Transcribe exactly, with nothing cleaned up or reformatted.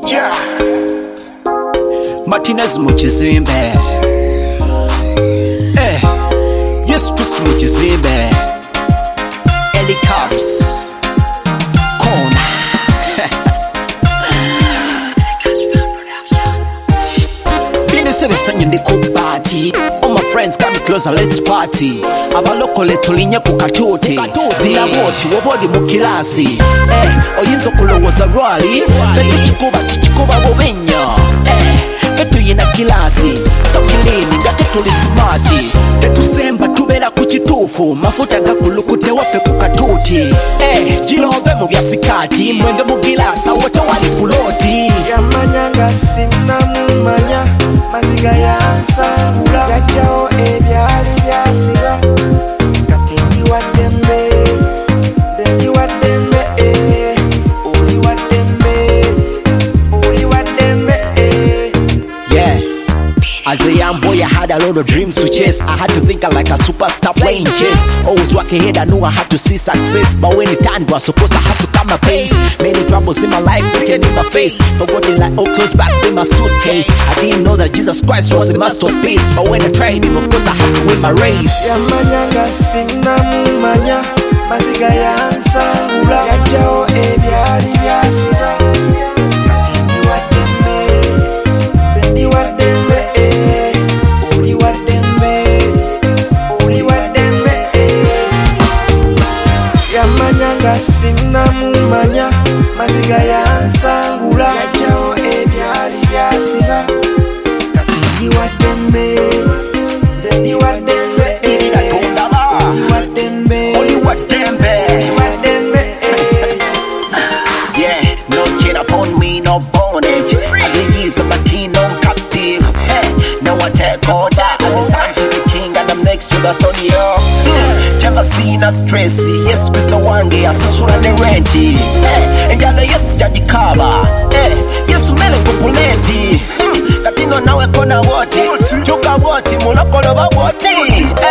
Yeah. Martinez Muchizimbe. Eh. Yes, Chris Muchizimbe. Ellie Cubs. Corner. Seven in the cook party. All my friends come closer, let's party. Abalokole tulinye kukatote. Zila woti, wabodi mukilasi. Eh, oyinzo kulowoza rwali. Fetu chikuba, chikuba bobenyo. Eh, fetu yina kilasi. So kilini, gate tuli smarti. Fetu semba tubela kuchitufu. Mafuta gakulukute wafe kukatuti. Eh, jino ove mubya sikati. Mwenge mugilasa, wote wali kuloti. Yamanyanga sina mumanya. Maziga yansangula yajjawo ebyali byasiba kati ndi waddembe nze ndi waddembe oli waddembe oli waddembe. Yeah. As a young boy, I had a lot of dreams to chase. I had to think like a superstar playing chess. Always working ahead, I knew I had to see success. But when it turned, was supposed I had to come a pace. Many troubles in my life, looking in my face. But what did I all close back in my suitcase? I didn't know that Jesus Christ was the masterpiece. But when I tried him, of course I had to win my race. Yamanyanga sina mumanya, maziga yansangula yajjawo ebyali byasiba. Yamanyanga sina mumanya, maziga yansangula yajjawo ebyali byasiba. Kati ndi waddembe, nze ndi waddembe. Oli waddembe, Oli waddembe. Yeah, no chain upon me, no bondage. As he is, I'm a king, no captive. Hey, now I take order. I'm assigned to the king and I'm next to the throne. Never seen a stress. Yes, Mister Wange, asasura ne renti. Eh, enjala yes jajikaba. Eh, yes umele kupulenti. Katino nawe kona wote. Chuka wote, mulokolo ba wote.